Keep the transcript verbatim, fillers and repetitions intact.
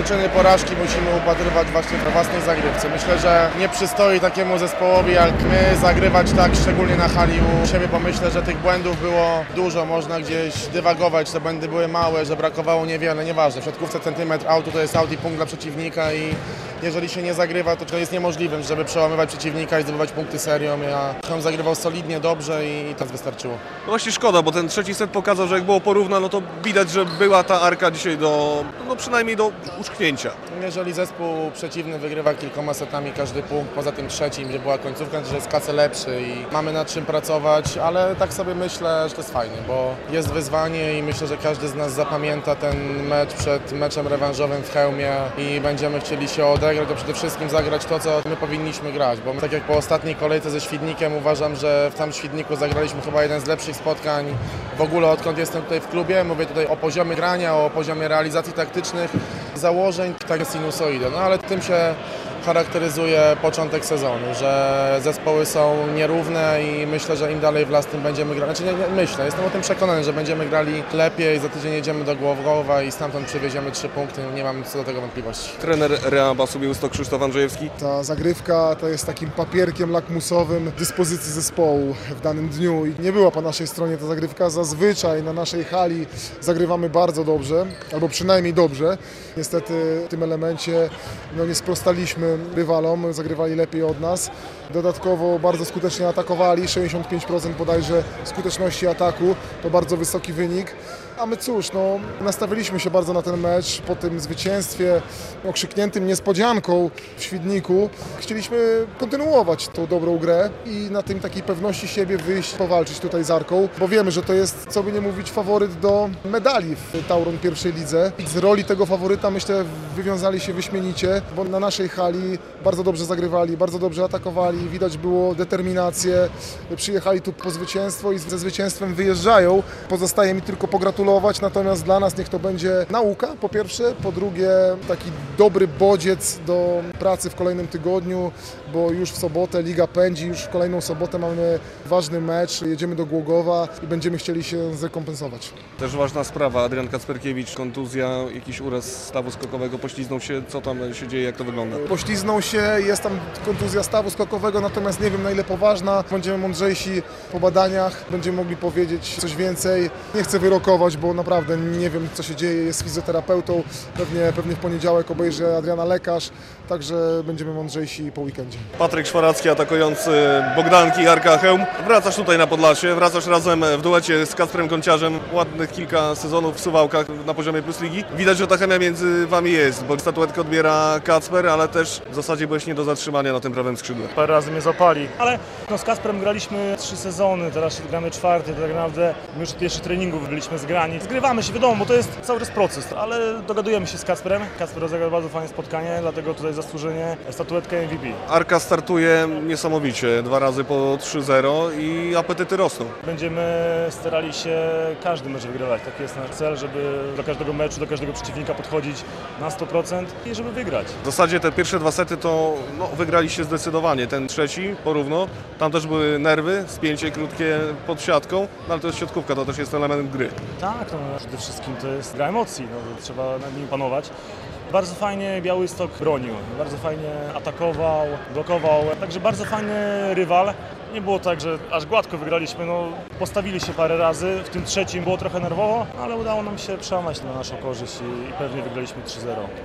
przyczyny porażki musimy upatrywać właśnie we własnej zagrywce. Myślę, że nie przystoi takiemu zespołowi jak my zagrywać tak, szczególnie na hali u siebie, bo myślę, że tych błędów było dużo, można gdzieś dywagować, te błędy były małe, że brakowało niewiele, nieważne. W środkówce centymetr autu to jest aut i punkt dla przeciwnika i jeżeli się nie zagrywa, to jest niemożliwe, żeby przełamywać przeciwnika i zdobywać punkty serią. Ja on zagrywał solidnie, dobrze i to wystarczyło. No właśnie szkoda, bo ten trzeci set pokazał, że jak było porówno, no to widać, że była ta Arka dzisiaj do, no przynajmniej do uszknięcia. Jeżeli zespół przeciwny wygrywa kilkoma setami każdy punkt, poza tym trzecim, gdzie była końcówka, że jest kace lepszy i mamy nad czym pracować, ale tak sobie myślę, że to jest fajnie, bo jest wyzwanie i myślę, że każdy z nas zapamięta ten mecz przed meczem rewanżowym w Chełmie i będziemy chcieli się odegrać, to przede wszystkim zagrać to, co my powinniśmy grać, bo my, tak jak po ostatniej kolejce ze Świdnikiem, uważam, że w tam Świdniku zagraliśmy chyba jeden z lepszych spotkań w ogóle, odkąd jestem tutaj w klubie. Mówię tutaj o poziomie grania, o poziomie realizacji taktycznych, założeń, tak jest sinusoida, no ale tym się charakteryzuje początek sezonu, że zespoły są nierówne i myślę, że im dalej w las, tym będziemy grali. Znaczy nie, nie myślę, jestem o tym przekonany, że będziemy grali lepiej, za tydzień jedziemy do Głogowa i stamtąd przywieziemy trzy punkty, nie mam co do tego wątpliwości. Trener Reamba Białystok Krzysztof Andrzejewski. Ta zagrywka to jest takim papierkiem lakmusowym dyspozycji zespołu w danym dniu i nie była po naszej stronie ta zagrywka. Zazwyczaj na naszej hali zagrywamy bardzo dobrze, albo przynajmniej dobrze. Niestety w tym elemencie no, nie sprostaliśmy rywalom, zagrywali lepiej od nas. Dodatkowo bardzo skutecznie atakowali, sześćdziesiąt pięć procent bodajże skuteczności ataku, to bardzo wysoki wynik. A my cóż, no, nastawiliśmy się bardzo na ten mecz po tym zwycięstwie okrzykniętym niespodzianką w Świdniku. Chcieliśmy kontynuować tą dobrą grę i na tym takiej pewności siebie wyjść, powalczyć tutaj z Arką, bo wiemy, że to jest, co by nie mówić, faworyt do medali w Tauron pierwszej lidze. Z roli tego faworyta, myślę, wywiązali się wyśmienicie, bo na naszej hali bardzo dobrze zagrywali, bardzo dobrze atakowali, widać było determinację, przyjechali tu po zwycięstwo i ze zwycięstwem wyjeżdżają. Pozostaje mi tylko pogratulować. Natomiast dla nas niech to będzie nauka, po pierwsze, po drugie taki dobry bodziec do pracy w kolejnym tygodniu, bo już w sobotę Liga pędzi, już w kolejną sobotę mamy ważny mecz, jedziemy do Głogowa i będziemy chcieli się zrekompensować. Też ważna sprawa, Adrian Kacperkiewicz, kontuzja, jakiś uraz stawu skokowego, pośliznął się, co tam się dzieje, jak to wygląda? Pośliznął się, jest tam kontuzja stawu skokowego, natomiast nie wiem na ile poważna, będziemy mądrzejsi po badaniach, będziemy mogli powiedzieć coś więcej. Nie chcę wyrokować, bo naprawdę nie wiem, co się dzieje, jest fizjoterapeutą, pewnie, pewnie w poniedziałek obejrzy Adriana lekarz, także będziemy mądrzejsi po weekendzie. Patryk Szwaracki, atakujący Bogdanki, Arka Chełm. Wracasz tutaj na Podlasie, wracasz razem w duecie z Kacprem Konciarzem, ładnych kilka sezonów w Suwałkach na poziomie Plus Ligi. Widać, że ta chemia między wami jest, bo statuetkę odbiera Kacper, ale też w zasadzie byłeś nie do zatrzymania na tym prawym skrzydle. Parę razy mnie zapali, ale no, z Kacprem graliśmy trzy sezony, teraz gramy czwarty, tak naprawdę my już od pierwszych treningów byliśmy zgrani. Zgrywamy się, wiadomo, bo to jest cały czas proces, ale dogadujemy się z Kacprem. Kacper rozegrał bardzo fajne spotkanie, dlatego tutaj zasłużenie statuetkę M V P. Arka startuje niesamowicie, dwa razy po trzy zero i apetyty rosną. Będziemy starali się każdy mecz wygrywać. Taki jest nasz cel, żeby do każdego meczu, do każdego przeciwnika podchodzić na sto procent i żeby wygrać. W zasadzie te pierwsze dwa sety to no, wygraliście zdecydowanie. Ten trzeci porówno, tam też były nerwy, spięcie krótkie pod siatką, no, ale to jest siatkówka, to też jest element gry. Tak, no, przede wszystkim to jest gra emocji, no, trzeba nad nimi panować. Bardzo fajnie Białystok bronił, bardzo fajnie atakował, blokował, także bardzo fajny rywal. Nie było tak, że aż gładko wygraliśmy, no, postawili się parę razy, w tym trzecim było trochę nerwowo, ale udało nam się przełamać na naszą korzyść i, i pewnie wygraliśmy trzy zero.